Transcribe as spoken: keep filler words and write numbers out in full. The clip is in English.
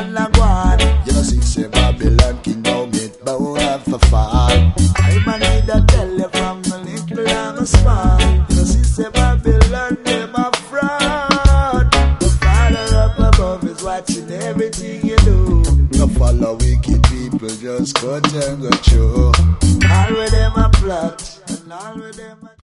Babylon a go on. You know see say Babylon kingdom it bound have to fall. I man need a tell you from the little and the small. You know see say Babylon them a fraud. The Father up above is watching everything you do. No follow wicked people, just cut and go through. All with them a plot and all with them a